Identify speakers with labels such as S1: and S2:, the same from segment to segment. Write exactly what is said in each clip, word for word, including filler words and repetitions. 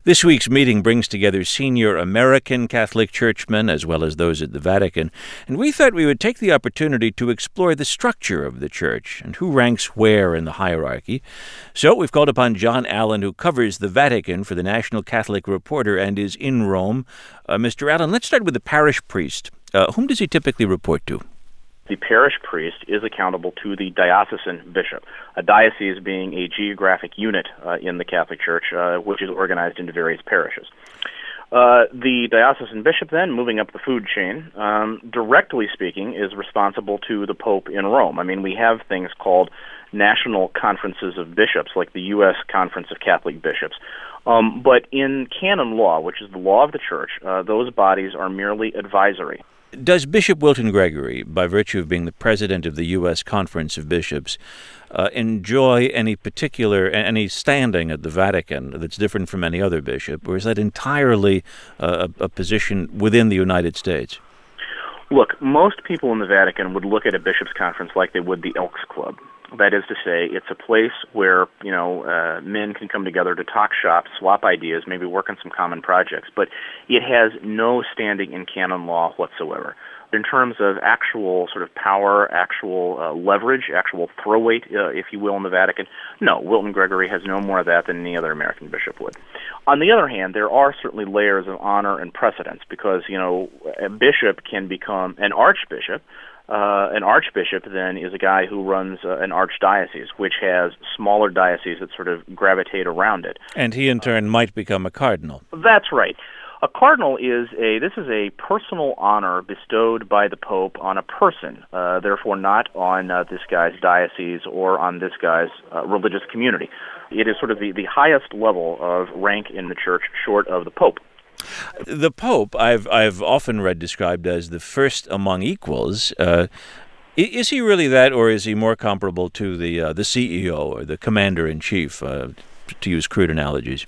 S1: This week's meeting brings together senior American Catholic churchmen as well as those at the Vatican, and we thought we would take the opportunity to explore the structure of the Church and who ranks where in the hierarchy. So we've called upon John Allen, who covers the Vatican for the National Catholic Reporter and is in Rome. Uh, Mister Allen, let's start with the parish priest. Uh, whom does he typically report to?
S2: The parish priest is accountable to the diocesan bishop, a diocese being a geographic unit uh, in the Catholic Church, uh, which is organized into various parishes. Uh, the diocesan bishop, then, moving up the food chain, um, directly speaking, is responsible to the Pope in Rome. I mean, we have things called national conferences of bishops, like the U S Conference of Catholic Bishops. Um, but in canon law, which is the law of the Church, uh, those bodies are merely advisory.
S1: Does Bishop Wilton Gregory, by virtue of being the president of the U S Conference of Bishops, uh, enjoy any particular, any standing at the Vatican that's different from any other bishop, or is that entirely uh, a, a position within the United States?
S2: Look, most people in the Vatican would look at a bishops' conference like they would the Elks Club. That is to say, it's a place where, you know, uh, men can come together to talk shop, swap ideas, maybe work on some common projects, but it has no standing in canon law whatsoever. In terms of actual sort of power, actual uh, leverage, actual throw weight, uh, if you will, in the Vatican, no, Wilton Gregory has no more of that than any other American bishop would. On the other hand, there are certainly layers of honor and precedence because, you know, a bishop can become an archbishop. Uh, an archbishop, then, is a guy who runs uh, an archdiocese, which has smaller dioceses that sort of gravitate around it.
S1: And he, in turn, uh, might become a cardinal.
S2: That's right. A cardinal is a, this is a personal honor bestowed by the Pope on a person, uh, therefore not on uh, this guy's diocese or on this guy's uh, religious community. It is sort of the, the highest level of rank in the Church short of the Pope.
S1: The Pope, I've I've often read described as the first among equals. Uh, is he really that, or is he more comparable to the uh, the C E O or the commander-in-chief, uh, to use crude analogies?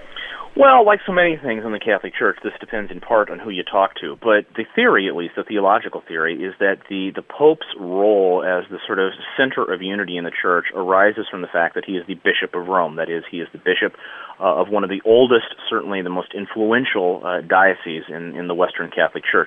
S2: Well, like so many things in the Catholic Church, this depends in part on who you talk to. But the theory, at least, the theological theory, is that the, the Pope's role as the sort of center of unity in the Church arises from the fact that he is the Bishop of Rome. That is, he is the bishop uh, of one of the oldest, certainly the most influential uh, dioceses in, in the Western Catholic Church.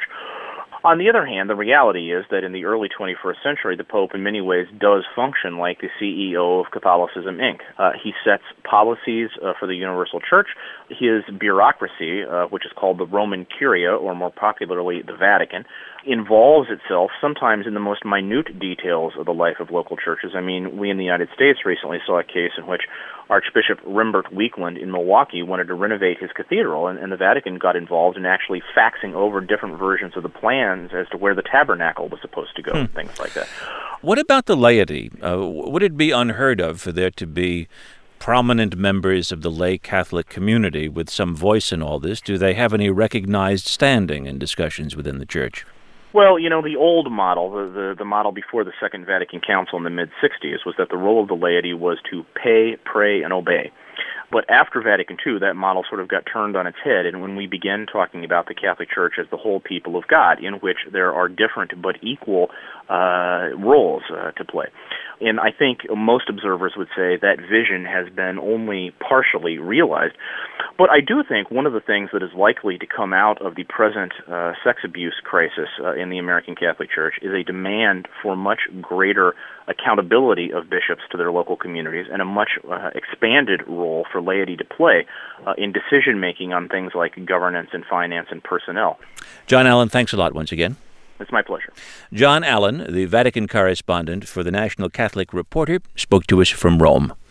S2: On the other hand, the reality is that in the early twenty-first century, the Pope in many ways does function like the C E O of Catholicism, Incorporated. Uh, he sets policies uh, for the Universal Church. His bureaucracy, uh, which is called the Roman Curia, or more popularly the Vatican, involves itself sometimes in the most minute details of the life of local churches. I mean, we in the United States recently saw a case in which Archbishop Rembert Weekland in Milwaukee wanted to renovate his cathedral, and, and the Vatican got involved in actually faxing over different versions of the plans as to where the tabernacle was supposed to go, hmm. and things like that.
S1: What about the laity? Uh, would it be unheard of for there to be prominent members of the lay Catholic community with some voice in all this? Do they have any recognized standing in discussions within the Church?
S2: Well, you know, the old model, the, the, the model before the Second Vatican Council in the mid-sixties, was that the role of the laity was to pay, pray, and obey. But after Vatican Two, that model sort of got turned on its head, and when we began talking about the Catholic Church as the whole people of God, in which there are different but equal uh, roles uh, to play. And I think most observers would say that vision has been only partially realized. But I do think one of the things that is likely to come out of the present uh, sex abuse crisis uh, in the American Catholic Church is a demand for much greater accountability of bishops to their local communities and a much uh, expanded role for laity to play uh, in decision-making on things like governance and finance and personnel.
S1: John Allen, thanks a lot once again.
S2: It's my pleasure.
S1: John Allen, the Vatican correspondent for the National Catholic Reporter, spoke to us from Rome.